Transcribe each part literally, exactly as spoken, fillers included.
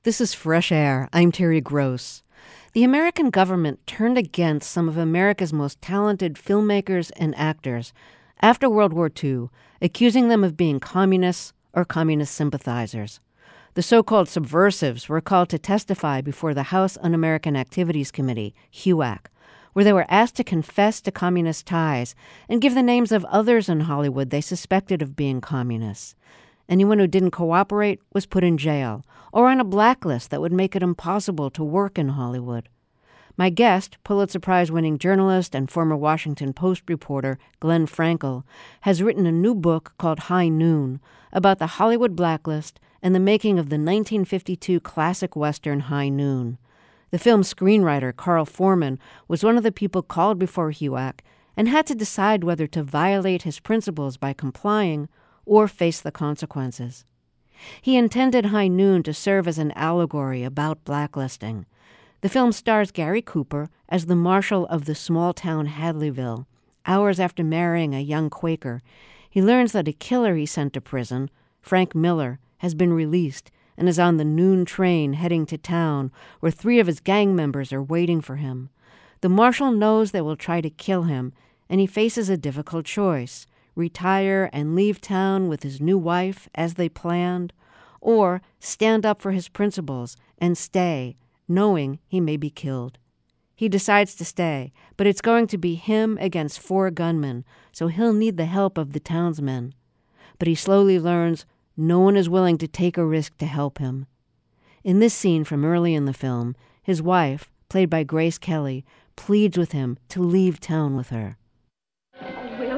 This is Fresh Air. I'm Terry Gross. The American government turned against some of America's most talented filmmakers and actors after World War Two, accusing them of being communists or communist sympathizers. The so-called subversives were called to testify before the House Un-American Activities Committee, HUAC, where they were asked to confess to communist ties and give the names of others in Hollywood they suspected of being communists. Anyone who didn't cooperate was put in jail or on a blacklist that would make it impossible to work in Hollywood. My guest, Pulitzer Prize-winning journalist and former Washington Post reporter Glenn Frankel, has written a new book called High Noon about the Hollywood blacklist and the making of the nineteen fifty-two classic Western High Noon. The film's screenwriter, Carl Foreman, was one of the people called before HUAC and had to decide whether to violate his principles by complying or face the consequences. He intended High Noon to serve as an allegory about blacklisting. The film stars Gary Cooper as the marshal of the small town Hadleyville. Hours after marrying a young Quaker, he learns that a killer he sent to prison, Frank Miller, has been released and is on the noon train heading to town where three of his gang members are waiting for him. The marshal knows they will try to kill him, and he faces a difficult choice: retire and leave town with his new wife as they planned, or stand up for his principles and stay, knowing he may be killed. He decides to stay, but it's going to be him against four gunmen, so he'll need the help of the townsmen. But he slowly learns no one is willing to take a risk to help him. In this scene from early in the film, his wife, played by Grace Kelly, pleads with him to leave town with her. Oh, Will.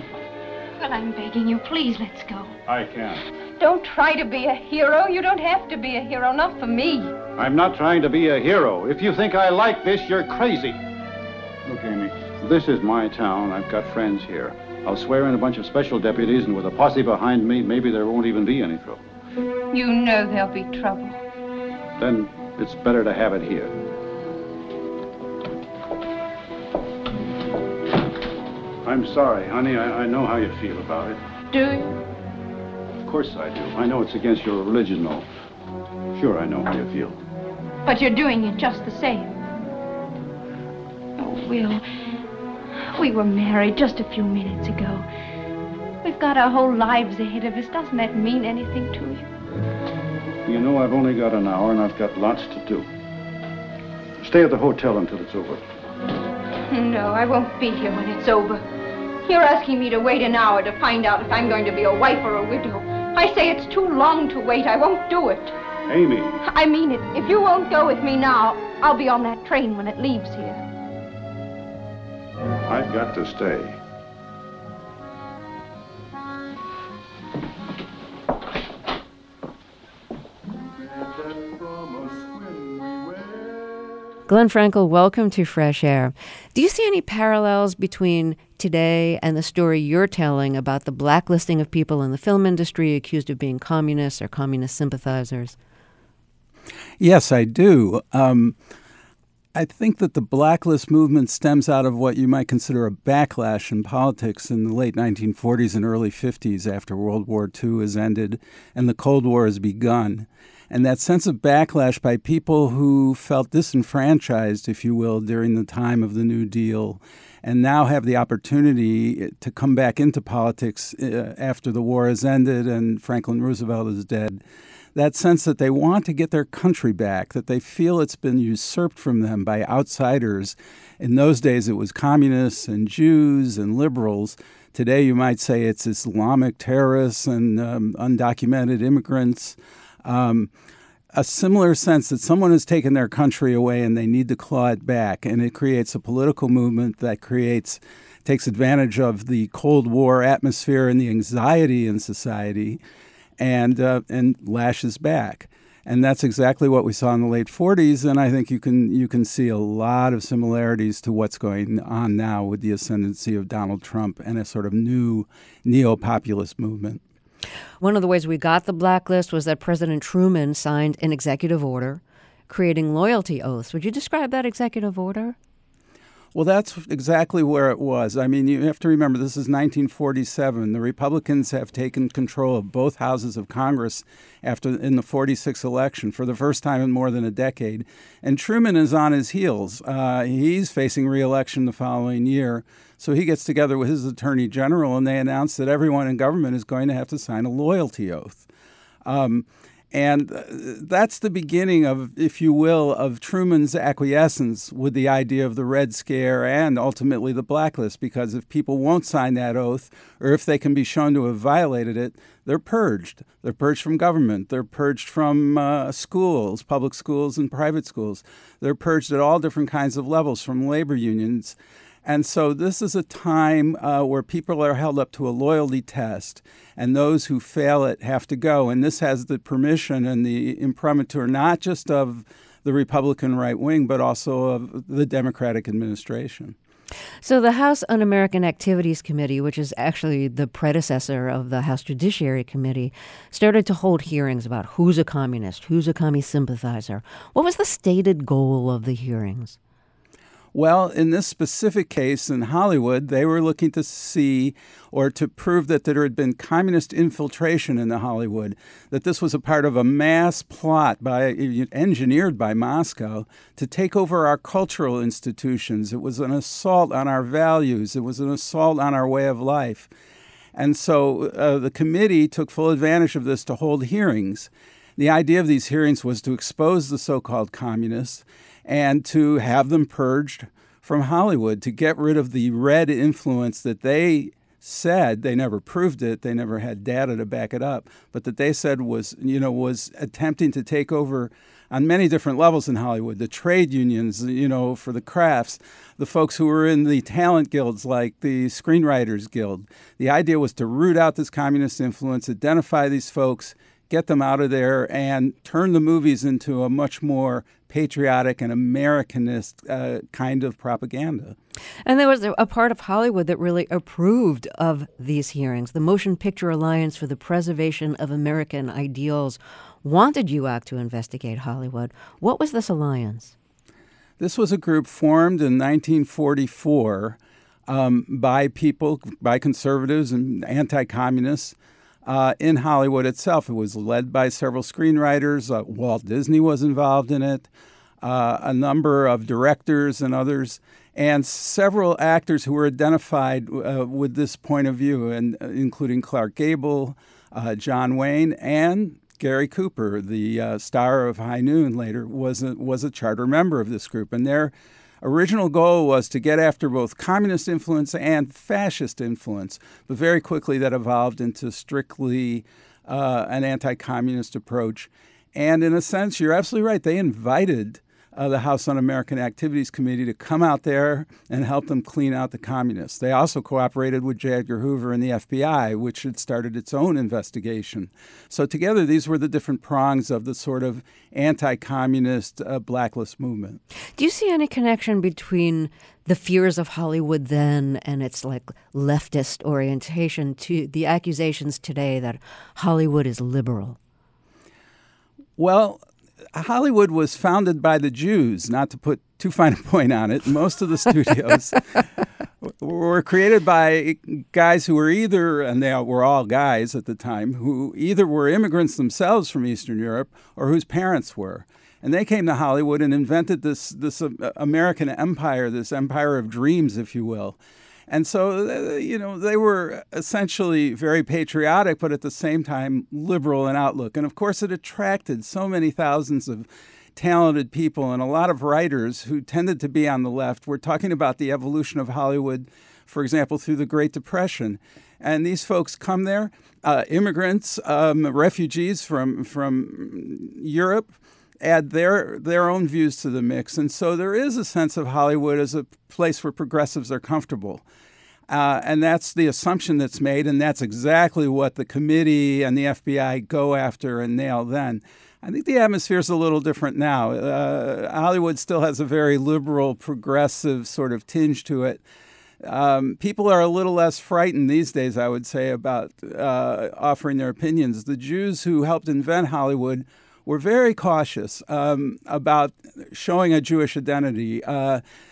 Well, I'm begging you, please, let's go. I can't. Don't try to be a hero. You don't have to be a hero, not for me. I'm not trying to be a hero. If you think I like this, you're crazy. Look, Amy, this is my town. I've got friends here. I'll swear in a bunch of special deputies, and with a posse behind me, maybe there won't even be any trouble. You know there'll be trouble. Then it's better to have it here. I'm sorry, honey. I, I know how you feel about it. Do you? Of course I do. I know it's against your religion, though. Sure, I know how you feel. But you're doing it just the same. Oh, Will, we were married just a few minutes ago. We've got our whole lives ahead of us. Doesn't that mean anything to you? You know, I've only got an hour, and I've got lots to do. Stay at the hotel until it's over. No, I won't be here when it's over. You're asking me to wait an hour to find out if I'm going to be a wife or a widow. I say it's too long to wait. I won't do it. Amy. I mean it. If you won't go with me now, I'll be on that train when it leaves here. I've got to stay. Glenn Frankel, welcome to Fresh Air. Do you see any parallels between today and the story you're telling about the blacklisting of people in the film industry accused of being communists or communist sympathizers? Yes, I do. Um, I think that the blacklist movement stems out of what you might consider a backlash in politics in the late nineteen forties and early fifties after World War Two has ended and the Cold War has begun. And that sense of backlash by people who felt disenfranchised, if you will, during the time of the New Deal, and now have the opportunity to come back into politics uh, after the war has ended and Franklin Roosevelt is dead. That sense that they want to get their country back, that they feel it's been usurped from them by outsiders. In those days, it was communists and Jews and liberals. Today, you might say it's Islamic terrorists and um, undocumented immigrants. Um, a similar sense that someone has taken their country away and they need to claw it back. And it creates a political movement that creates, takes advantage of the Cold War atmosphere and the anxiety in society and uh, and lashes back. And that's exactly what we saw in the late forties. And I think you can you can see a lot of similarities to what's going on now with the ascendancy of Donald Trump and a sort of new neo-populist movement. One of the ways we got the blacklist was that President Truman signed an executive order creating loyalty oaths. Would you describe that executive order? Well, that's exactly where it was. I mean, you have to remember, this is nineteen forty-seven. The Republicans have taken control of both houses of Congress after in the forty-six election for the first time in more than a decade. And Truman is on his heels. Uh, he's facing re-election the following year. So he gets together with his attorney general, and they announce that everyone in government is going to have to sign a loyalty oath. Um, And that's the beginning of, if you will, of Truman's acquiescence with the idea of the Red Scare and ultimately the blacklist, because if people won't sign that oath, or if they can be shown to have violated it, they're purged. They're purged from government. They're purged from uh, schools, public schools and private schools. They're purged at all different kinds of levels from labor unions. And so this is a time uh, where people are held up to a loyalty test, and those who fail it have to go. And this has the permission and the imprimatur not just of the Republican right wing, but also of the Democratic administration. So the House Un-American Activities Committee, which is actually the predecessor of the House Judiciary Committee, started to hold hearings about who's a communist, who's a commie sympathizer. What was the stated goal of the hearings? Well, in this specific case in Hollywood, they were looking to see or to prove that there had been communist infiltration in the Hollywood, that this was a part of a mass plot by, engineered by Moscow to take over our cultural institutions. It was an assault on our values. It was an assault on our way of life. And so uh, the committee took full advantage of this to hold hearings. The idea of these hearings was to expose the so-called communists and to have them purged from Hollywood, to get rid of the red influence that they said, they never proved it, they never had data to back it up, but that they said was, you know, was attempting to take over on many different levels in Hollywood. The trade unions, you know, for the crafts, the folks who were in the talent guilds like the Screenwriters Guild. The idea was to root out this communist influence, identify these folks, get them out of there, and turn the movies into a much more patriotic and Americanist uh, kind of propaganda. And there was a part of Hollywood that really approved of these hearings. The Motion Picture Alliance for the Preservation of American Ideals wanted U A C to investigate Hollywood. What was this alliance? This was a group formed in nineteen forty-four um, by people, by conservatives and anti-communists, Uh, in Hollywood itself. It was led by several screenwriters. Uh, Walt Disney was involved in it, uh, a number of directors and others, and several actors who were identified uh, with this point of view, and uh, including Clark Gable, uh, John Wayne, and Gary Cooper, the uh, star of High Noon later, was a, was a charter member of this group. And their original goal was to get after both communist influence and fascist influence, but very quickly that evolved into strictly uh, an anti-communist approach. And in a sense, you're absolutely right. They invited uh, the House Un-American Activities Committee to come out there and help them clean out the communists. They also cooperated with J. Edgar Hoover and the F B I, which had started its own investigation. So together, these were the different prongs of the sort of anti-communist uh, blacklist movement. Do you see any connection between the fears of Hollywood then and its like leftist orientation to the accusations today that Hollywood is liberal? Well, Hollywood was founded by the Jews, not to put too fine a point on it. Most of the studios were created by guys who were either, and they were all guys at the time, who either were immigrants themselves from Eastern Europe or whose parents were. And they came to Hollywood and invented this, this American empire, this empire of dreams, if you will. And so, you know, they were essentially very patriotic, but at the same time liberal in outlook. And of course, it attracted so many thousands of talented people and a lot of writers who tended to be on the left. We're talking about the evolution of Hollywood, for example, through the Great Depression. And these folks come there, uh, immigrants, um, refugees from from Europe, add their their own views to the mix. And so there is a sense of Hollywood as a place where progressives are comfortable. Uh, and that's the assumption that's made, and that's exactly what the committee and the F B I go after and nail then. I think the atmosphere is a little different now. Uh, Hollywood still has a very liberal, progressive sort of tinge to it. Um, people are a little less frightened these days, I would say, about uh, offering their opinions. The Jews who helped invent Hollywood were very cautious um, about showing a Jewish identity. Uh,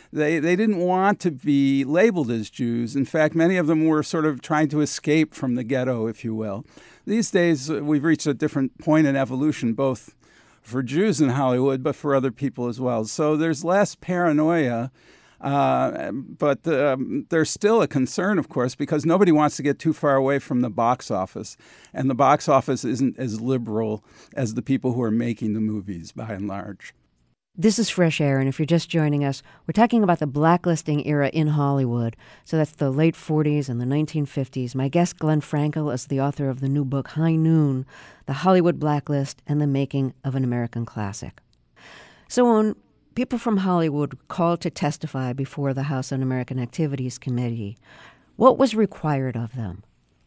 They, they didn't want to be labeled as Jews. In fact, many of them were sort of trying to escape from the ghetto, if you will. These days, we've reached a different point in evolution, both for Jews in Hollywood, but for other people as well. So there's less paranoia, uh, but um, there's still a concern, of course, because nobody wants to get too far away from the box office. And the box office isn't as liberal as the people who are making the movies, by and large. This is Fresh Air, and if you're just joining us, we're talking about the blacklisting era in Hollywood. So that's the late forties and the nineteen fifties. My guest, Glenn Frankel, is the author of the new book, High Noon, The Hollywood Blacklist and the Making of an American Classic. So when people from Hollywood called to testify before the House Un-American Activities Committee, what was required of them?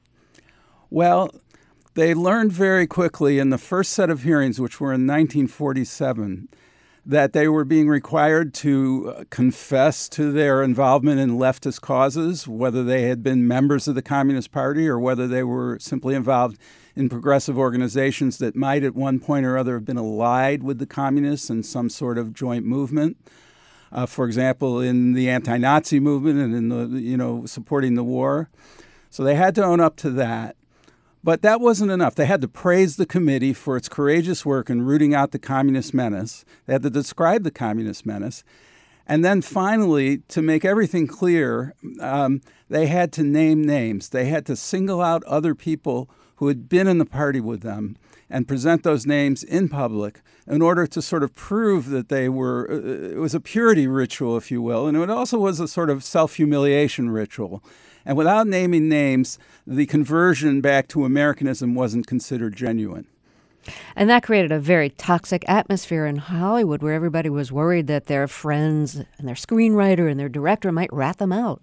Well, they learned very quickly in the first set of hearings, which were in nineteen forty-seven, that they were being required to confess to their involvement in leftist causes, whether they had been members of the Communist Party or whether they were simply involved in progressive organizations that might at one point or other have been allied with the communists in some sort of joint movement. Uh, for example, in the anti-Nazi movement and in the, you know, supporting the war. So they had to own up to that. But that wasn't enough. They had to praise the committee for its courageous work in rooting out the communist menace. They had to describe the communist menace. And then finally, to make everything clear, um, they had to name names. They had to single out other people who had been in the party with them and present those names in public in order to sort of prove that they were, uh, it was a purity ritual, if you will, and it also was a sort of self-humiliation ritual. And without naming names, the conversion back to Americanism wasn't considered genuine. And that created a very toxic atmosphere in Hollywood where everybody was worried that their friends and their screenwriter and their director might rat them out.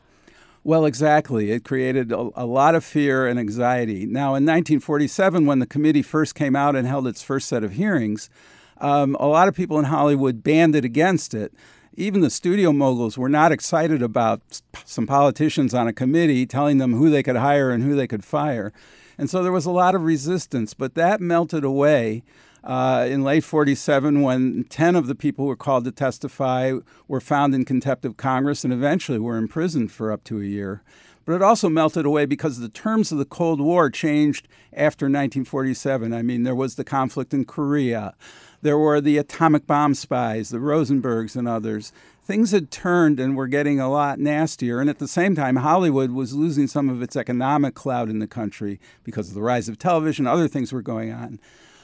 Well, exactly. It created a, a lot of fear and anxiety. Now, in nineteen forty-seven, when the committee first came out and held its first set of hearings, um, a lot of people in Hollywood banded against it. Even the studio moguls were not excited about some politicians on a committee telling them who they could hire and who they could fire. And so there was a lot of resistance, but that melted away uh, in late forty-seven when ten of the people who were called to testify were found in contempt of Congress and eventually were imprisoned for up to a year. But it also melted away because the terms of the Cold War changed after nineteen forty-seven. I mean, there was the conflict in Korea. There were the atomic bomb spies, the Rosenbergs and others. Things had turned and were getting a lot nastier. And at the same time, Hollywood was losing some of its economic clout in the country because of the rise of television. Other things were going on.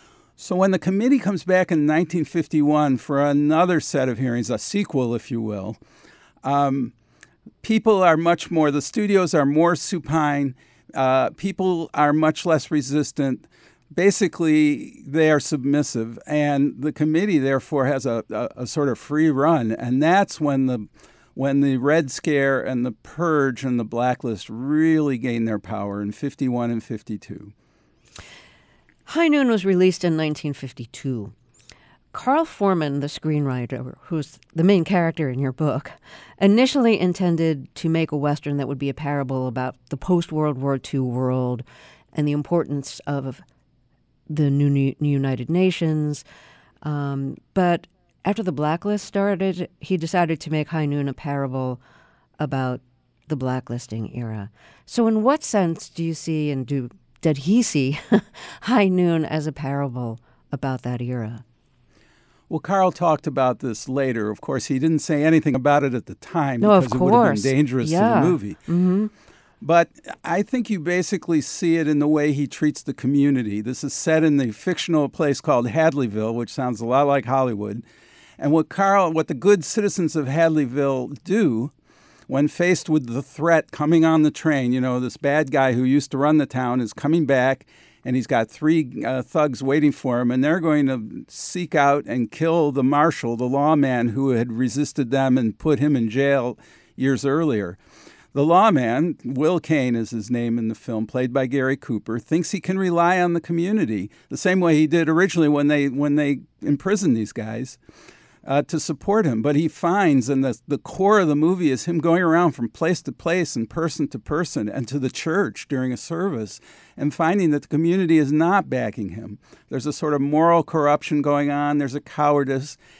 So when the committee comes back in nineteen fifty-one for another set of hearings, a sequel, if you will, um, people are much more, the studios are more supine. Uh, people are much less resistant. Basically, they are submissive, and the committee, therefore, has a, a, a sort of free run. And that's when the when the Red Scare and the Purge and the Blacklist really gained their power in fifty-one and fifty-two. High Noon was released in nineteen fifty-two. Carl Foreman, the screenwriter, who's the main character in your book, initially intended to make a Western that would be a parable about the post-World War Two world and the importance of the new, new United Nations. Um, but after the Blacklist started, he decided to make High Noon a parable about the blacklisting era. So in what sense do you see and do did he see High Noon as a parable about that era? Well, Carl talked about this later. Of course, he didn't say anything about it at the time no, because of it would have course. been dangerous yeah. to the movie. Mm-hmm. But I think you basically see it in the way he treats the community. This is set in the fictional place called Hadleyville, which sounds a lot like Hollywood. And what Carl, what the good citizens of Hadleyville do when faced with the threat coming on the train, you know, this bad guy who used to run the town is coming back, and he's got three uh, thugs waiting for him, and they're going to seek out and kill the marshal, the lawman who had resisted them and put him in jail years earlier. The lawman, Will Kane is his name in the film, played by Gary Cooper, thinks he can rely on the community the same way he did originally when they when they imprisoned these guys uh, to support him. But he finds, and the, the core of the movie is him going around from place to place and person to person and to the church during a service and finding that the community is not backing him. There's a sort of moral corruption going on. There's a cowardice.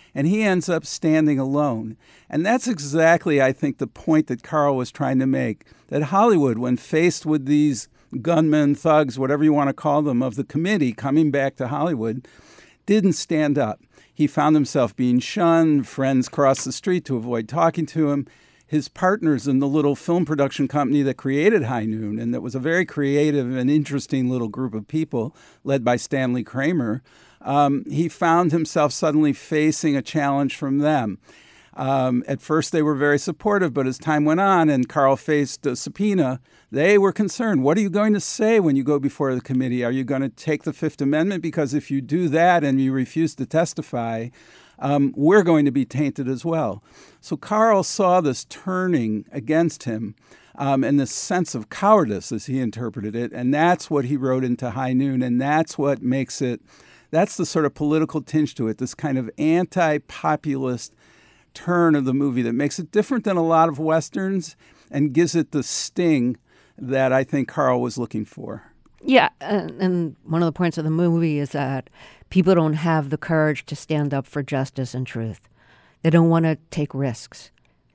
and he ends up standing alone. And that's exactly, I think, the point that Carl was trying to make, that Hollywood, when faced with these gunmen, thugs, whatever you want to call them, of the committee coming back to Hollywood, didn't stand up. He found himself being shunned, friends crossed the street to avoid talking to him. His partners in the little film production company that created High Noon, and that was a very creative and interesting little group of people led by Stanley Kramer, um, he found himself suddenly facing a challenge from them. Um, at first, they were very supportive, but as time went on and Carl faced a subpoena, they were concerned. What are you going to say when you go before the committee? Are you going to take the Fifth Amendment? Because if you do that and you refuse to testify, um, we're going to be tainted as well. So Carl saw this turning against him um, and this sense of cowardice, as he interpreted it, and that's what he wrote into High Noon, and that's what makes it, that's the sort of political tinge to it, this kind of anti-populist turn of the movie that makes it different than a lot of Westerns and gives it the sting that I think Carl was looking for. Yeah, and, and one of the points of the movie is that people don't have the courage to stand up for justice and truth. They don't want to take risks.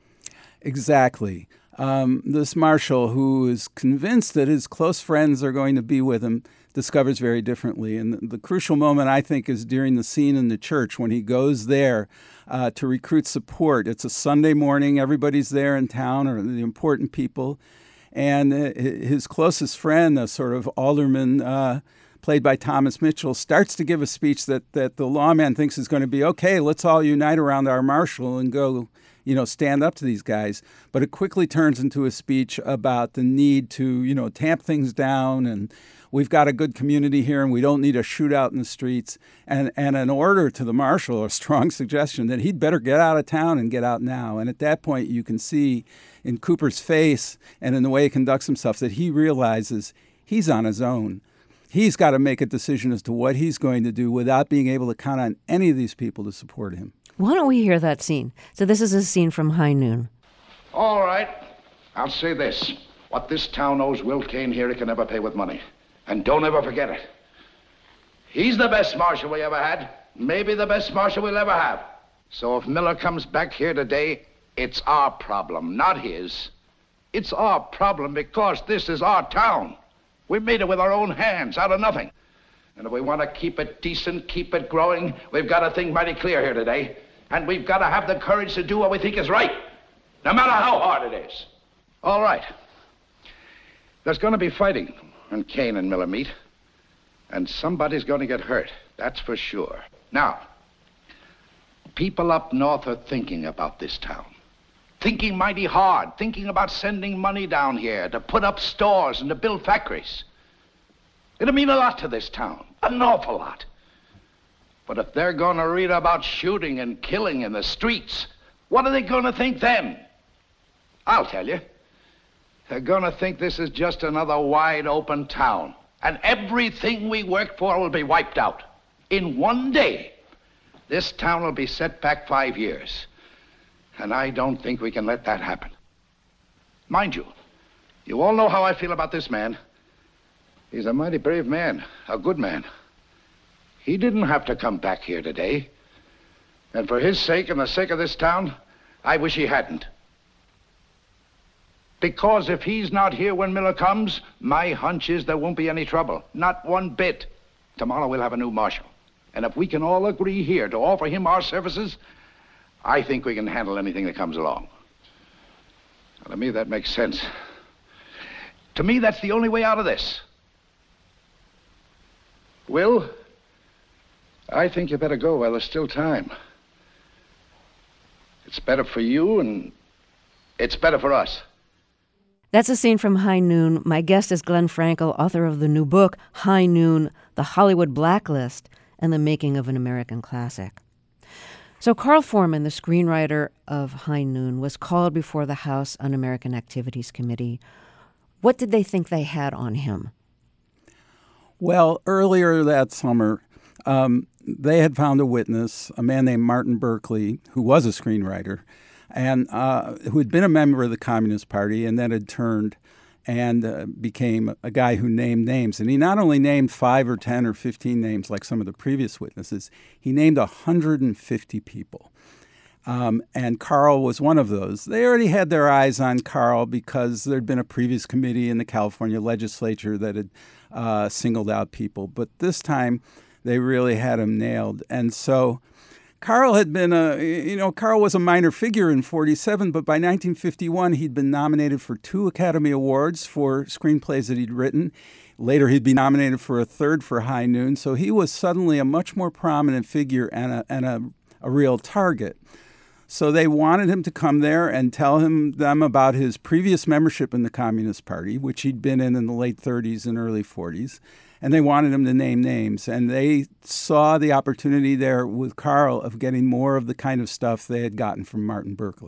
Exactly. Um, this marshal, who is convinced that his close friends are going to be with him, discovers very differently. And the, the crucial moment, I think, is during the scene in the church when he goes there uh, to recruit support. It's a Sunday morning. Everybody's there in town, or the important people. And his closest friend, a sort of alderman uh, played by Thomas Mitchell, starts to give a speech that, that the lawman thinks is going to be, okay, let's all unite around our marshal and go, you know, stand up to these guys. But it quickly turns into a speech about the need to, you know, tamp things down, and we've got a good community here and we don't need a shootout in the streets. And, and an order to the marshal, a strong suggestion that he'd better get out of town and get out now. And at that point, you can see in Cooper's face and in the way he conducts himself that he realizes he's on his own. He's got to make a decision as to what he's going to do without being able to count on any of these people to support him. Why don't we hear that scene? So this is a scene from High Noon. All right. I'll say this. What this town owes Will Kane here, he can never pay with money. And don't ever forget it. He's the best marshal we ever had. Maybe the best marshal we'll ever have. So if Miller comes back here today, it's our problem, not his. It's our problem because this is our town. We made it with our own hands, out of nothing. And if we want to keep it decent, keep it growing, we've got to think mighty clear here today. And we've got to have the courage to do what we think is right, no matter how hard it is. All right. There's going to be fighting when Kane and Miller meet. And somebody's going to get hurt, that's for sure. Now, people up north are thinking about this town. Thinking mighty hard, thinking about sending money down here to put up stores and to build factories. It'll mean a lot to this town, an awful lot. But if they're going to read about shooting and killing in the streets, what are they going to think then? I'll tell you. They're going to think this is just another wide open town. And everything we worked for will be wiped out. In one day, this town will be set back five years. And I don't think we can let that happen. Mind you, you all know how I feel about this man. He's a mighty brave man, a good man. He didn't have to come back here today. And for his sake and the sake of this town, I wish he hadn't. Because if he's not here when Miller comes, my hunch is there won't be any trouble. Not one bit. Tomorrow we'll have a new marshal. And if we can all agree here to offer him our services, I think we can handle anything that comes along. Now, to me, that makes sense. To me, that's the only way out of this. Will, I think you better go while there's still time. It's better for you, and it's better for us. That's a scene from High Noon. My guest is Glenn Frankel, author of the new book, High Noon, The Hollywood Blacklist and the Making of an American Classic. So Carl Foreman, the screenwriter of High Noon, was called before the House Un-American Activities Committee. What did they think they had on him? Well, earlier that summer, um, they had found a witness, a man named Martin Berkeley, who was a screenwriter, and uh, who had been a member of the Communist Party and then had turned and uh, became a guy who named names. And he not only named five or ten or fifteen names like some of the previous witnesses, he named one hundred fifty people. Um, and Carl was one of those. They already had their eyes on Carl because there'd been a previous committee in the California legislature that had uh, singled out people. But this time, they really had him nailed. And so Carl had been a, you know, Carl was a minor figure in forty-seven, but by nineteen fifty-one, he'd been nominated for two Academy Awards for screenplays that he'd written. Later, he'd be nominated for a third for High Noon. So he was suddenly a much more prominent figure and a, and a, a real target. So they wanted him to come there and tell him them about his previous membership in the Communist Party, which he'd been in in the late thirties and early forties. And they wanted him to name names. And they saw the opportunity there with Carl of getting more of the kind of stuff they had gotten from Martin Berkeley.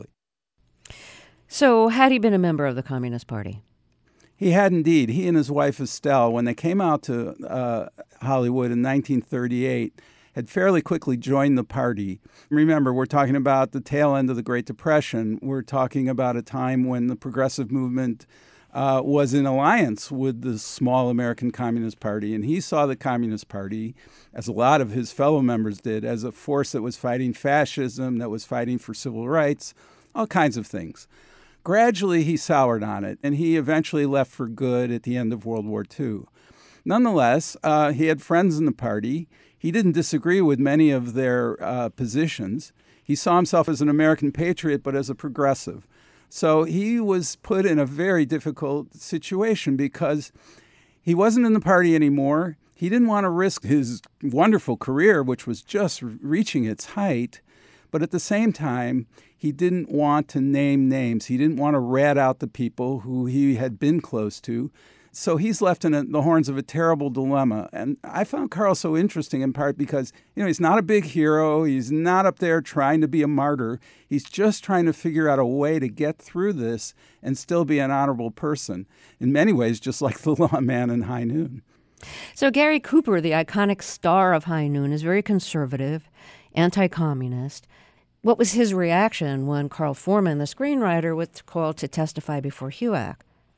So had he been a member of the Communist Party? He had indeed. He and his wife Estelle, when they came out to uh, Hollywood in nineteen thirty-eight, had fairly quickly joined the party. Remember, we're talking about the tail end of the Great Depression. We're talking about a time when the progressive movement uh, was in alliance with the small American Communist Party. And he saw the Communist Party, as a lot of his fellow members did, as a force that was fighting fascism, that was fighting for civil rights, all kinds of things. Gradually, he soured on it, and he eventually left for good at the end of World War Two. Nonetheless, uh, he had friends in the party. He didn't disagree with many of their uh, positions. He saw himself as an American patriot, but as a progressive. So he was put in a very difficult situation because he wasn't in the party anymore. He didn't want to risk his wonderful career, which was just reaching its height. But at the same time, he didn't want to name names. He didn't want to rat out the people who he had been close to. So he's left in a, the horns of a terrible dilemma. And I found Carl so interesting in part because, you know, he's not a big hero. He's not up there trying to be a martyr. He's just trying to figure out a way to get through this and still be an honorable person. In many ways, just like the lawman in High Noon. So Gary Cooper, the iconic star of High Noon, is very conservative, anti-communist. What was his reaction when Carl Foreman, the screenwriter, was called to testify before HUAC?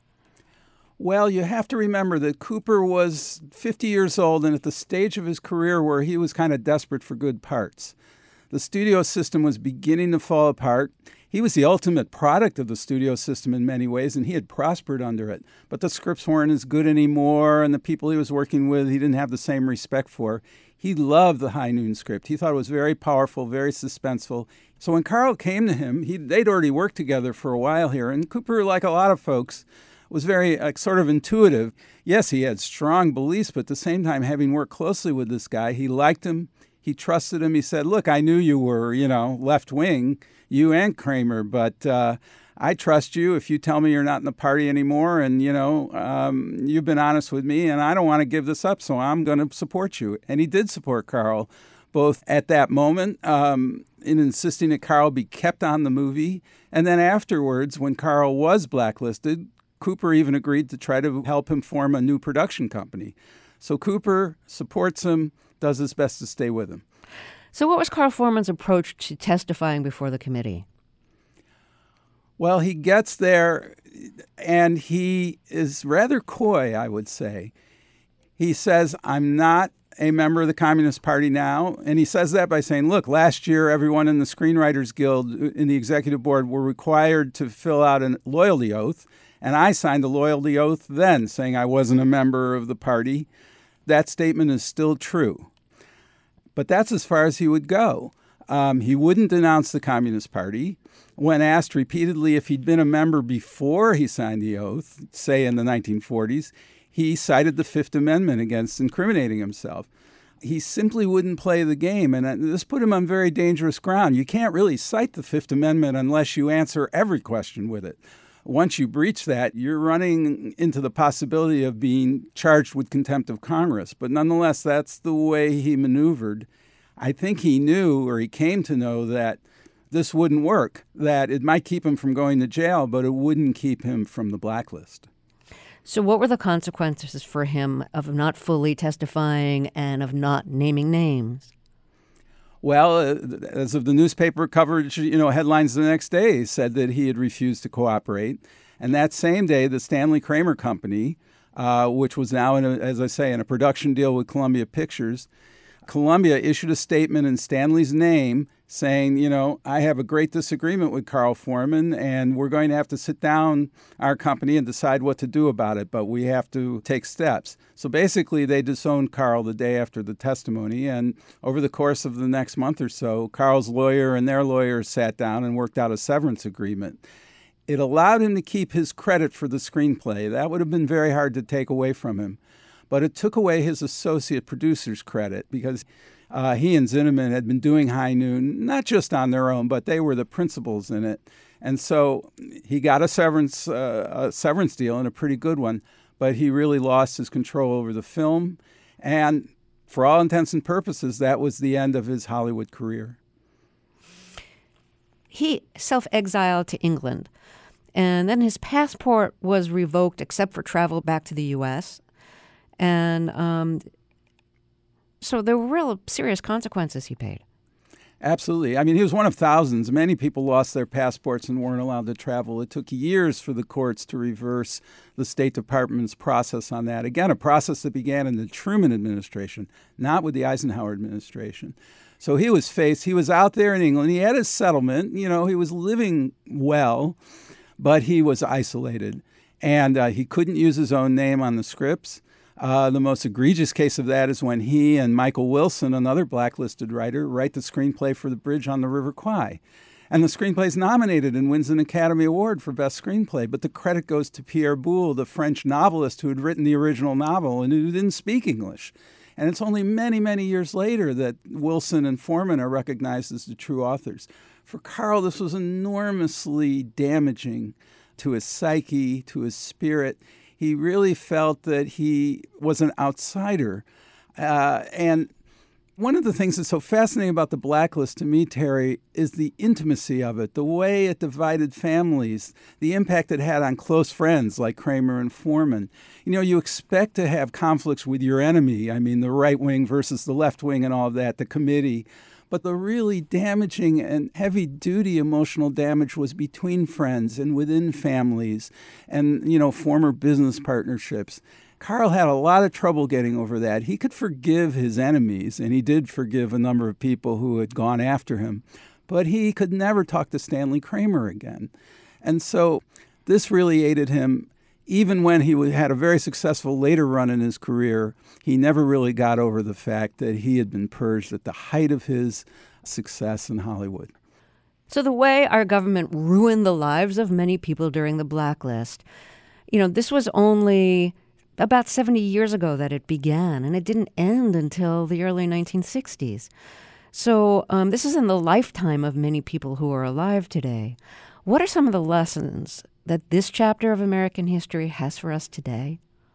Well, you have to remember that Cooper was fifty years old and at the stage of his career where he was kind of desperate for good parts. The studio system was beginning to fall apart. He was the ultimate product of the studio system in many ways, and he had prospered under it. But the scripts weren't as good anymore, and the people he was working with, he didn't have the same respect for. He loved the High Noon script. He thought it was very powerful, very suspenseful. So when Carl came to him, he, they'd already worked together for a while here, and Cooper, like a lot of folks, was very uh, sort of intuitive. Yes, he had strong beliefs, but at the same time, having worked closely with this guy, he liked him, he trusted him. He said, look, I knew you were, you know, left-wing, you and Kramer, but uh, I trust you if you tell me you're not in the party anymore and, you know, um, you've been honest with me and I don't want to give this up, so I'm going to support you. And he did support Carl, both at that moment um, in insisting that Carl be kept on the movie, and then afterwards, when Carl was blacklisted, Cooper even agreed to try to help him form a new production company. So Cooper supports him, does his best to stay with him. So what was Carl Foreman's approach to testifying before the committee? Well, he gets there, and he is rather coy, I would say. He says, I'm not a member of the Communist Party now. And he says that by saying, look, last year, everyone in the Screenwriters Guild, in the executive board, were required to fill out a loyalty oath. And I signed a loyalty oath then, saying I wasn't a member of the party. That statement is still true. But that's as far as he would go. Um, he wouldn't denounce the Communist Party. When asked repeatedly if he'd been a member before he signed the oath, say in the nineteen forties, he cited the Fifth Amendment against incriminating himself. He simply wouldn't play the game, and this put him on very dangerous ground. You can't really cite the Fifth Amendment unless you answer every question with it. Once you breach that, you're running into the possibility of being charged with contempt of Congress. But nonetheless, that's the way he maneuvered. I think he knew, or he came to know, that this wouldn't work, that it might keep him from going to jail, but it wouldn't keep him from the blacklist. So what were the consequences for him of not fully testifying and of not naming names? Well, uh, as of the newspaper coverage, you know, headlines the next day said that he had refused to cooperate. And that same day, the Stanley Kramer Company, uh, which was now, in a, as I say, in a production deal with Columbia Pictures, Columbia issued a statement in Stanley's name saying, you know, I have a great disagreement with Carl Foreman, and we're going to have to sit down, our company, and decide what to do about it, but we have to take steps. So basically, they disowned Carl the day after the testimony, and over the course of the next month or so, Carl's lawyer and their lawyer sat down and worked out a severance agreement. It allowed him to keep his credit for the screenplay. That would have been very hard to take away from him. But it took away his associate producer's credit because uh, he and Zinnemann had been doing High Noon, not just on their own, but they were the principals in it. And so he got a severance, uh, a severance deal, and a pretty good one, but he really lost his control over the film. And for all intents and purposes, that was the end of his Hollywood career. He self-exiled to England, and then his passport was revoked except for travel back to the U S And um, so there were real serious consequences he paid. Absolutely. I mean, he was one of thousands. Many people lost their passports and weren't allowed to travel. It took years for the courts to reverse the State Department's process on that. Again, a process that began in the Truman administration, not with the Eisenhower administration. So he was faced, he was out there in England. He had his settlement. You know, he was living well, but he was isolated. And uh, he couldn't use his own name on the scripts. Uh, the most egregious case of that is when he and Michael Wilson, another blacklisted writer, write the screenplay for The Bridge on the River Kwai. And the screenplay is nominated and wins an Academy Award for Best Screenplay. But the credit goes to Pierre Boulle, the French novelist who had written the original novel and who didn't speak English. And it's only many, many years later that Wilson and Foreman are recognized as the true authors. For Carl, this was enormously damaging to his psyche, to his spirit. He really felt that he was an outsider. Uh, and one of the things that's so fascinating about the Blacklist to me, Terry, is the intimacy of it, the way it divided families, the impact it had on close friends like Kramer and Foreman. You know, you expect to have conflicts with your enemy, I mean, the right wing versus the left wing and all of that, the committee. But the really damaging and heavy-duty emotional damage was between friends and within families and, you know, former business partnerships. Carl had a lot of trouble getting over that. He could forgive his enemies, and he did forgive a number of people who had gone after him, but he could never talk to Stanley Kramer again. And so this really aided him. Even when he had a very successful later run in his career, he never really got over the fact that he had been purged at the height of his success in Hollywood. So the way our government ruined the lives of many people during the Blacklist, you know, this was only about seventy years ago that it began, and it didn't end until the early nineteen sixties. So um, this is in the lifetime of many people who are alive today. What are some of the lessons that this chapter of American history has for us today?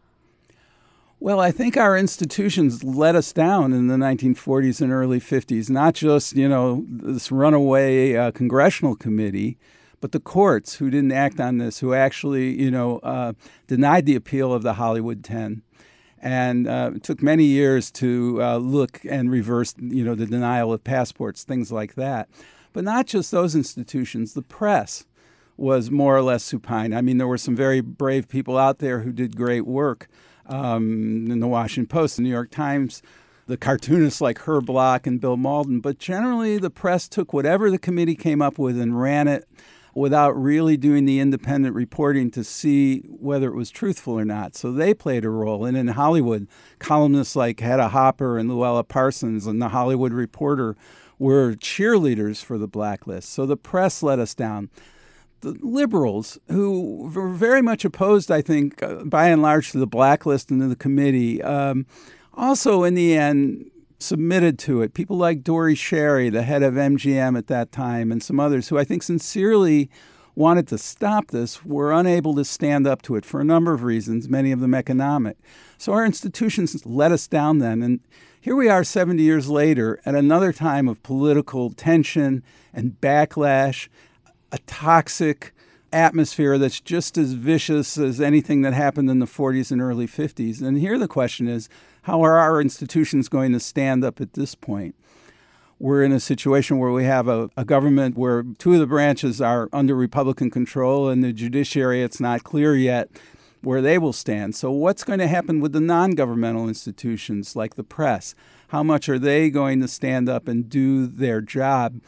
Well, I think our institutions let us down in the nineteen forties and early fifties, not just, you know, this runaway uh, congressional committee, but the courts who didn't act on this, who actually, you know, uh, denied the appeal of the Hollywood ten. And uh, it took many years to uh, look and reverse, you know, the denial of passports, things like that. But not just those institutions, the press was more or less supine. I mean, there were some very brave people out there who did great work um, in the Washington Post, the New York Times, the cartoonists like Herb Block and Bill Malden. But generally, the press took whatever the committee came up with and ran it without really doing the independent reporting to see whether it was truthful or not. So they played a role. And in Hollywood, columnists like Hedda Hopper and Luella Parsons and The Hollywood Reporter were cheerleaders for the Blacklist. So the press let us down. The liberals, who were very much opposed, I think, uh, by and large, to the Blacklist and to the committee, um, also in the end submitted to it. People like Dory Sherry, the head of M G M at that time, and some others who I think sincerely wanted to stop this were unable to stand up to it for a number of reasons, many of them economic. So our institutions let us down then. And here we are seventy years later at another time of political tension and backlash, a toxic atmosphere that's just as vicious as anything that happened in the forties and early fifties. And here the question is, how are our institutions going to stand up at this point? we're in a situation where we have a, a government where two of the branches are under Republican control, and the judiciary, it's not clear yet where they will stand. So what's going to happen with the non-governmental institutions like the press? How much are they going to stand up and do their job,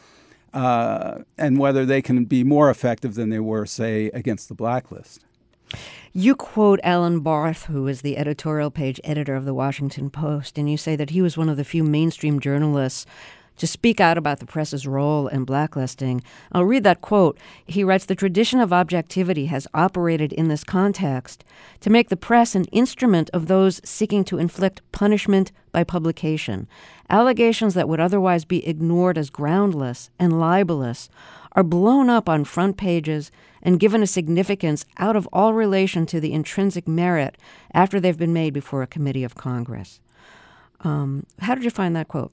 uh, and whether they can be more effective than they were, say, against the blacklist? You quote Alan Barth, who is the editorial page editor of the Washington Post, and you say that he was one of the few mainstream journalists to speak out about the press's role in blacklisting. I'll read that quote. He writes, "The tradition of objectivity has operated in this context to make the press an instrument of those seeking to inflict punishment by publication. Allegations that would otherwise be ignored as groundless and libelous are blown up on front pages and given a significance out of all relation to the intrinsic merit after they've been made before a committee of Congress." Um, how did you find that quote?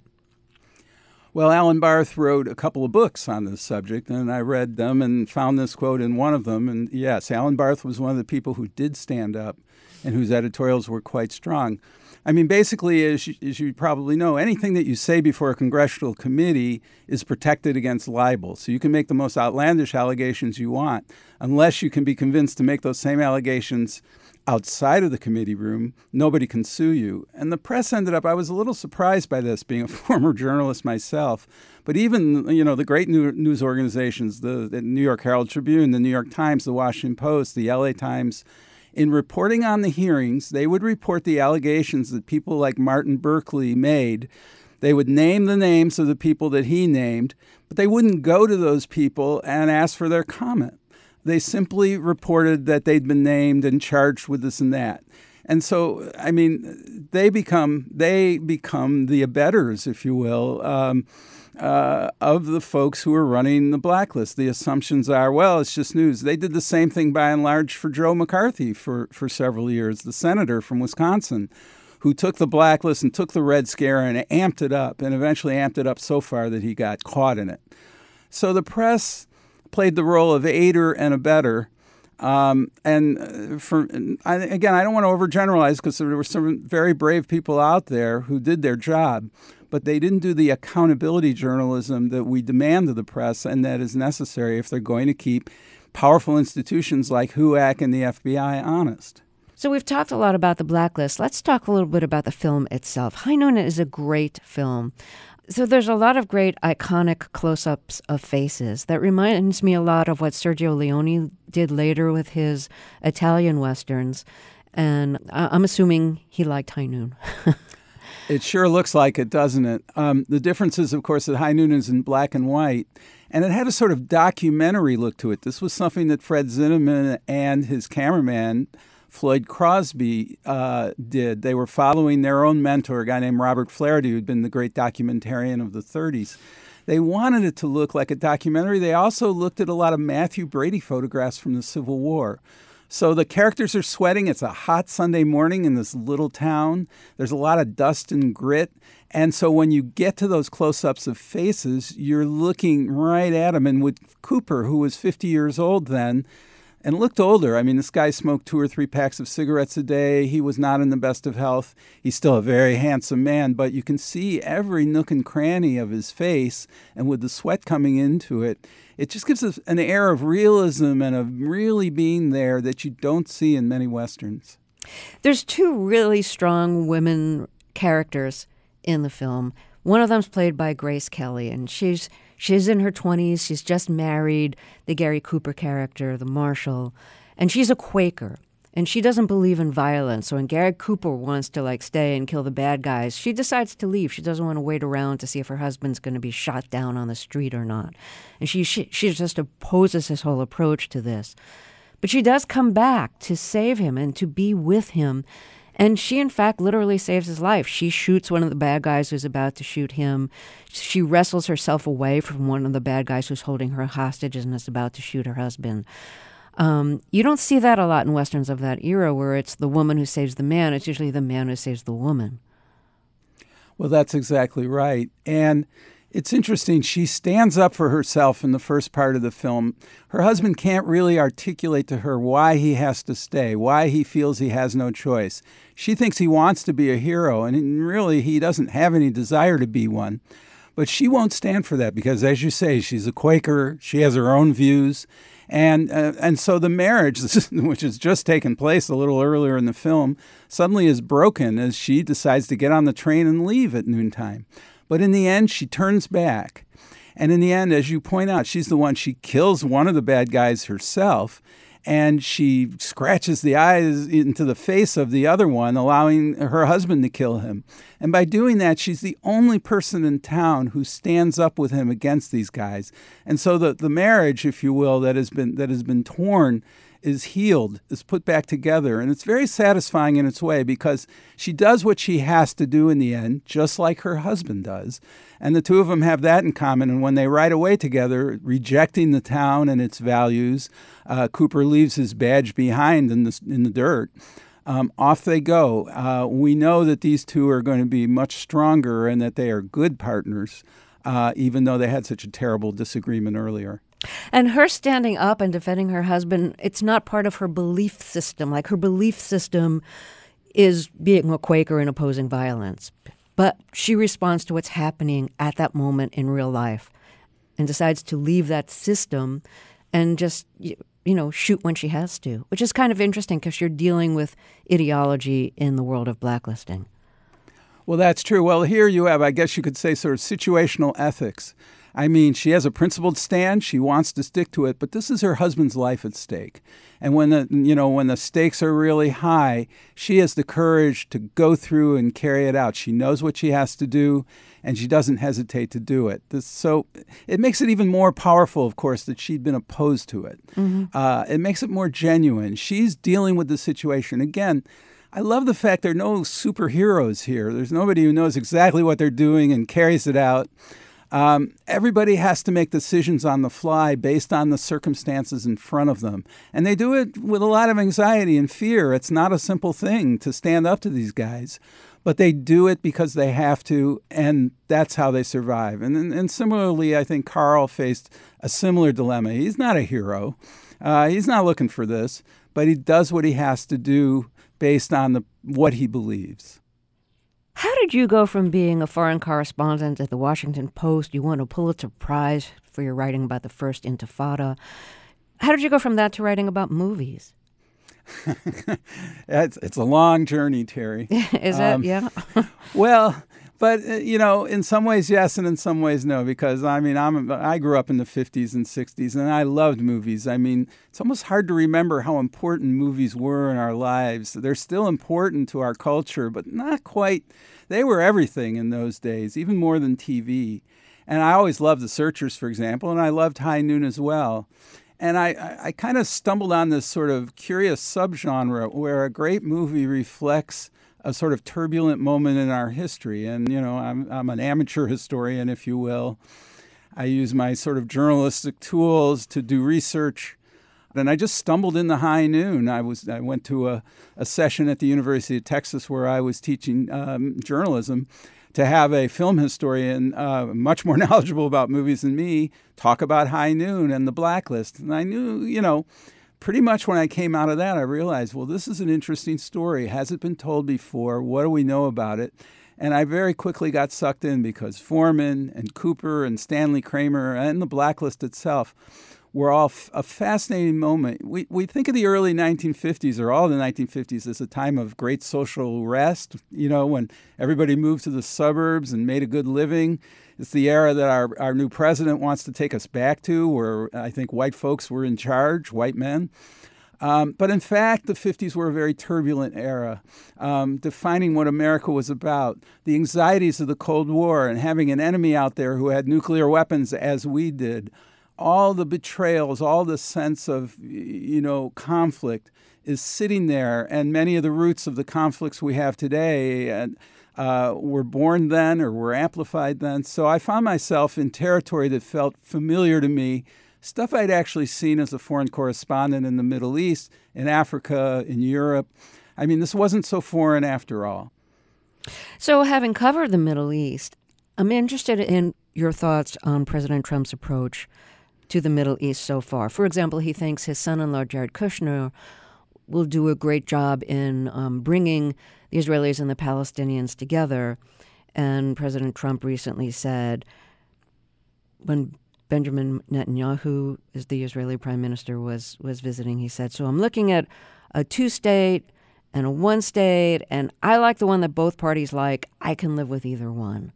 Well, Alan Barth wrote a couple of books on this subject, and I read them and found this quote in one of them. And yes, Alan Barth was one of the people who did stand up and whose editorials were quite strong. I mean, basically, as you, as you probably know, anything that you say before a congressional committee is protected against libel. So you can make the most outlandish allegations you want, unless you can be convinced to make those same allegations outside of the committee room, nobody can sue you. And the press ended up, I was a little surprised by this, being a former journalist myself. But even, you know, the great new, news organizations, the, the New York Herald Tribune, the New York Times, the Washington Post, the L A Times, in reporting on the hearings, they would report the allegations that people like Martin Berkeley made. They would name the names of the people that he named, but they wouldn't go to those people and ask for their comment. They simply reported that they'd been named and charged with this and that. And so, I mean, they become they become the abettors, if you will, um, uh, of the folks who are running the blacklist. The assumptions are, well, it's just news. They did the same thing by and large for Joe McCarthy for, for several years, the senator from Wisconsin, who took the blacklist and took the Red Scare and amped it up, and eventually amped it up so far that he got caught in it. So the press played the role of aider and abettor. Um, and for I, again, I don't want to overgeneralize because there were some very brave people out there who did their job, but they didn't do the accountability journalism that we demand of the press and that is necessary if they're going to keep powerful institutions like H U A C and the F B I honest. So we've talked a lot about the blacklist. Let's talk a little bit about the film itself. High Noon is a great film. So there's a lot of great iconic close-ups of faces. That reminds me a lot of what Sergio Leone did later with his Italian Westerns. And I'm assuming he liked High Noon. It sure looks like it, doesn't it? Um, the difference is, of course, that High Noon is in black and white. And it had a sort of documentary look to it. This was something that Fred Zinnemann and his cameraman, Floyd Crosby, uh, did. They were following their own mentor, a guy named Robert Flaherty, who'd been the great documentarian of the thirties. They wanted it to look like a documentary. They also looked at a lot of Matthew Brady photographs from the Civil War. So the characters are sweating. It's a hot Sunday morning in this little town. There's a lot of dust and grit. And so when you get to those close-ups of faces, you're looking right at them. And with Cooper, who was fifty years old then, and looked older. I mean, this guy smoked two or three packs of cigarettes a day. He was not in the best of health. He's still a very handsome man, but you can see every nook and cranny of his face, and with the sweat coming into it, it just gives us an air of realism and of really being there that you don't see in many Westerns. There's two really strong women characters in the film. One of them's played by Grace Kelly, and she's she's in her twenties. She's just married the Gary Cooper character, the marshal, and she's a Quaker, and she doesn't believe in violence. So when Gary Cooper wants to like stay and kill the bad guys, she decides to leave. She doesn't want to wait around to see if her husband's going to be shot down on the street or not, and she she, she just opposes his whole approach to this. But she does come back to save him and to be with him. And she, in fact, literally saves his life. She shoots one of the bad guys who's about to shoot him. She wrestles herself away from one of the bad guys who's holding her hostage and is about to shoot her husband. Um, you don't see that a lot in Westerns of that era where it's the woman who saves the man. It's usually the man who saves the woman. Well, that's exactly right. And it's interesting. She stands up for herself in the first part of the film. Her husband can't really articulate to her why he has to stay, why he feels he has no choice. She thinks he wants to be a hero, and really he doesn't have any desire to be one. But she won't stand for that because, as you say, she's a Quaker. She has her own views. And uh, and so the marriage, which has just taken place a little earlier in the film, suddenly is broken as she decides to get on the train and leave at noontime. But in the end, she turns back. And in the end, as you point out, she's the one, she kills one of the bad guys herself. And she scratches the eyes into the face of the other one, allowing her husband to kill him. And by doing that, she's the only person in town who stands up with him against these guys. And so the, the marriage, if you will, that has been that has been torn is healed, is put back together. And it's very satisfying in its way because she does what she has to do in the end, just like her husband does. And the two of them have that in common. And when they ride away together, rejecting the town and its values, uh, Cooper leaves his badge behind in the, in the dirt. Um, off they go. Uh, we know that these two are going to be much stronger and that they are good partners, uh, even though they had such a terrible disagreement earlier. And her standing up and defending her husband, it's not part of her belief system. Like, her belief system is being a Quaker and opposing violence. But she responds to what's happening at that moment in real life and decides to leave that system and just, you know, shoot when she has to, which is kind of interesting because you're dealing with ideology in the world of blacklisting. Well, that's true. Well, here you have, I guess you could say, sort of situational ethics. I mean, she has a principled stand. She wants to stick to it, but this is her husband's life at stake. And when the, you know, when the stakes are really high, she has the courage to go through and carry it out. She knows what she has to do, and she doesn't hesitate to do it. This, so it makes it even more powerful, of course, that she'd been opposed to it. Mm-hmm. Uh, it makes it more genuine. She's dealing with the situation. Again, I love the fact there are no superheroes here. There's nobody who knows exactly what they're doing and carries it out. Um, everybody has to make decisions on the fly based on the circumstances in front of them. And they do it with a lot of anxiety and fear. It's not a simple thing to stand up to these guys. But they do it because they have to, and that's how they survive. And, and similarly, I think Carl faced a similar dilemma. He's not a hero. Uh, he's not looking for this, but he does what he has to do based on the what he believes. How did you go from being a foreign correspondent at the Washington Post, you won a Pulitzer Prize for your writing about the First Intifada, how did you go from that to writing about movies? it's, it's a long journey, Terry. Is it? Um, yeah. Well, but, uh, you know, in some ways, yes, and in some ways, no, because, I mean, I'm, I grew up in the fifties and sixties, and I loved movies. I mean, it's almost hard to remember how important movies were in our lives. They're still important to our culture, but not quite. They were everything in those days, even more than T V. And I always loved The Searchers, for example, and I loved High Noon as well. And I, I, I kind of stumbled on this sort of curious subgenre where a great movie reflects a sort of turbulent moment in our history. And, you know, I'm, I'm an amateur historian, if you will. I use my sort of journalistic tools to do research. And I just stumbled into High Noon. I was I went to a, a session at the University of Texas where I was teaching um, journalism to have a film historian, uh, much more knowledgeable about movies than me, talk about High Noon and The Blacklist. And I knew, you know, pretty much when I came out of that, I realized, well, this is an interesting story. Has it been told before? What do we know about it? And I very quickly got sucked in because Foreman and Cooper and Stanley Kramer and The Blacklist itself were all f- a fascinating moment. We we think of the early nineteen fifties or all the nineteen fifties as a time of great social rest, you know, when everybody moved to the suburbs and made a good living. It's the era that our, our new president wants to take us back to, where I think white folks were in charge, white men. Um, but in fact, the fifties were a very turbulent era, um, defining what America was about. The anxieties of the Cold War and having an enemy out there who had nuclear weapons as we did. All the betrayals, all the sense of, you know, conflict is sitting there. And many of the roots of the conflicts we have today and, uh, were born then or were amplified then. So I found myself in territory that felt familiar to me, stuff I'd actually seen as a foreign correspondent in the Middle East, in Africa, in Europe. I mean, this wasn't so foreign after all. So having covered the Middle East, I'm interested in your thoughts on President Trump's approach to the Middle East so far. For example, he thinks his son-in-law, Jared Kushner, will do a great job in um, bringing the Israelis and the Palestinians together. And President Trump recently said when Benjamin Netanyahu, as the Israeli prime minister, was was visiting, he said, so I'm looking at a two-state and a one-state, and I like the one that both parties like. I can live with either one.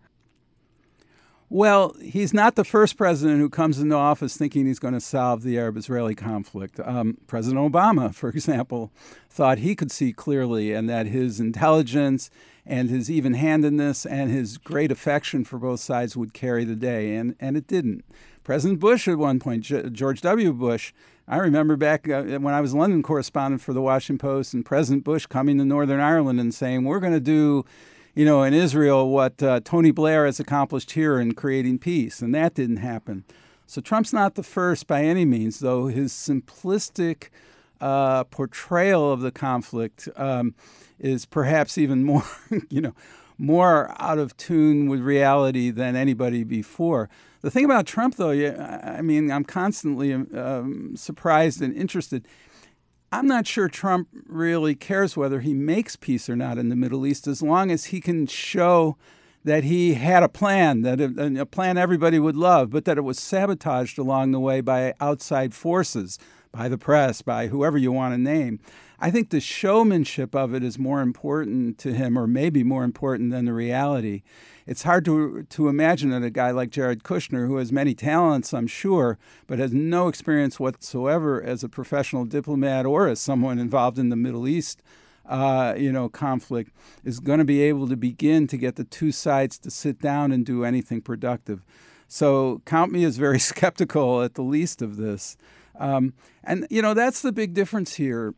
Well, he's not the first president who comes into office thinking he's going to solve the Arab-Israeli conflict. Um, President Obama, for example, thought he could see clearly and that his intelligence and his even-handedness and his great affection for both sides would carry the day, and, and it didn't. President Bush at one point, George W. Bush, I remember back uh, when I was London correspondent for the Washington Post, and President Bush coming to Northern Ireland and saying, we're going to do you know, in Israel, what uh, Tony Blair has accomplished here in creating peace, and that didn't happen. So Trump's not the first by any means, though his simplistic uh, portrayal of the conflict um, is perhaps even more, you know, more out of tune with reality than anybody before. The thing about Trump, though, yeah, I mean, I'm constantly um, surprised and interested. I'm not sure Trump really cares whether he makes peace or not in the Middle East, as long as he can show that he had a plan, that a, a plan everybody would love, but that it was sabotaged along the way by outside forces, by the press, by whoever you want to name. I think the showmanship of it is more important to him, or maybe more important than the reality. It's hard to to imagine that a guy like Jared Kushner, who has many talents, I'm sure, but has no experience whatsoever as a professional diplomat or as someone involved in the Middle East, uh, you know, conflict, is going to be able to begin to get the two sides to sit down and do anything productive. So count me as very skeptical at the least of this. Um, and, you know, that's the big difference here.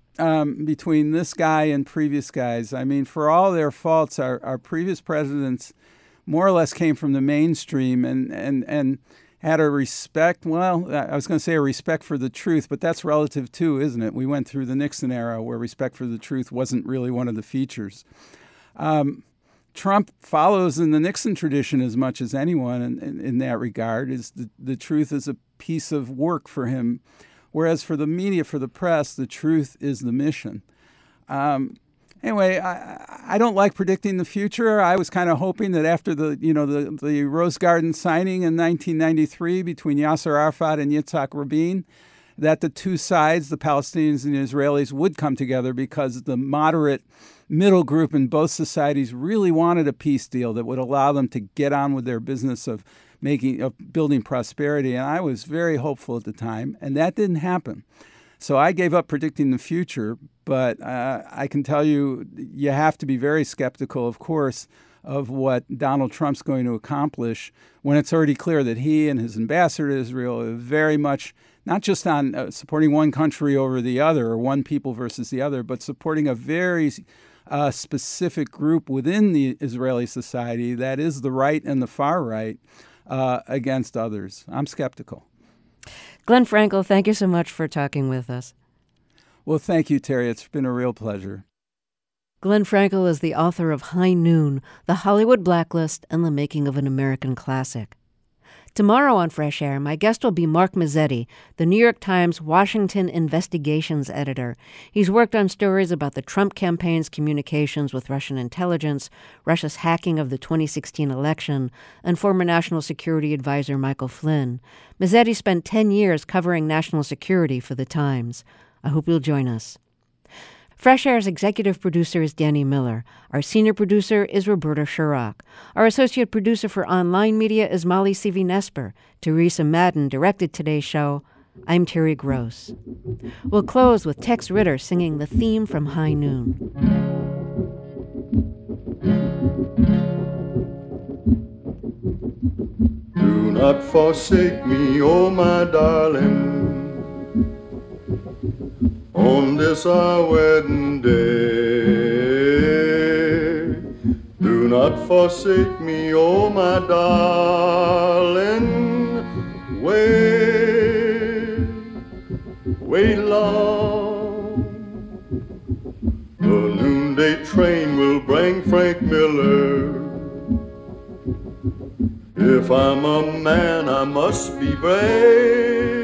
Um, between this guy and previous guys. I mean, for all their faults, our, our previous presidents more or less came from the mainstream and, and, and had a respect, well, I was going to say a respect for the truth, but that's relative too, isn't it? We went through the Nixon era where respect for the truth wasn't really one of the features. Um, Trump follows in the Nixon tradition as much as anyone in, in, in that regard. Is the, the truth is a piece of work for him. Whereas for the media, for the press, the truth is the mission. Um, anyway, I, I don't like predicting the future. I was kind of hoping that after the, you know, the, the Rose Garden signing in nineteen ninety-three between Yasser Arafat and Yitzhak Rabin, that the two sides, the Palestinians and the Israelis, would come together because the moderate middle group in both societies really wanted a peace deal that would allow them to get on with their business of making of building prosperity, and I was very hopeful at the time, and that didn't happen. So I gave up predicting the future, but uh, I can tell you, you have to be very skeptical, of course, of what Donald Trump's going to accomplish when it's already clear that he and his ambassador to Israel are very much not just on uh, supporting one country over the other or one people versus the other, but supporting a very uh, specific group within the Israeli society, that is the right and the far right, Uh, against others. I'm skeptical. Glenn Frankel, thank you so much for talking with us. Well, thank you, Terry. It's been a real pleasure. Glenn Frankel is the author of High Noon, The Hollywood Blacklist and the Making of an American Classic. Tomorrow on Fresh Air, my guest will be Mark Mazzetti, the New York Times Washington Investigations editor. He's worked on stories about the Trump campaign's communications with Russian intelligence, Russia's hacking of the twenty sixteen election, and former National Security Advisor Michael Flynn. Mazzetti spent ten years covering national security for the Times. I hope you'll join us. Fresh Air's executive producer is Danny Miller. Our senior producer is Roberta Shirok. Our associate producer for online media is Molly Sivi-Nesper. Teresa Madden directed today's show. I'm Terry Gross. We'll close with Tex Ritter singing the theme from High Noon. Do not forsake me, oh my darling, on this our wedding day. Do not forsake me, oh my darling. Wait, wait long. The noonday train will bring Frank Miller. If I'm a man, I must be brave,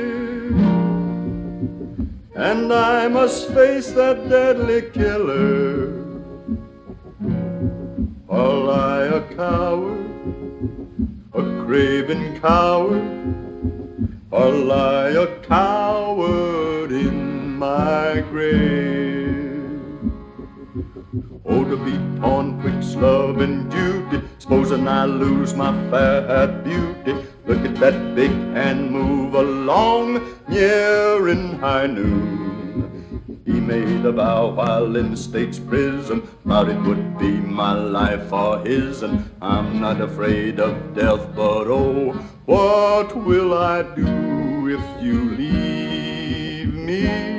and I must face that deadly killer. Or lie a coward, a craven coward, or lie a coward in my grave. Oh, to be pawned, twixt love and duty, supposing I lose my fat beauty. Look at that big hand move along, nearing high noon. He made a vow while in state's prison, vowed it would be my life or his, and I'm not afraid of death, but oh, what will I do if you leave me?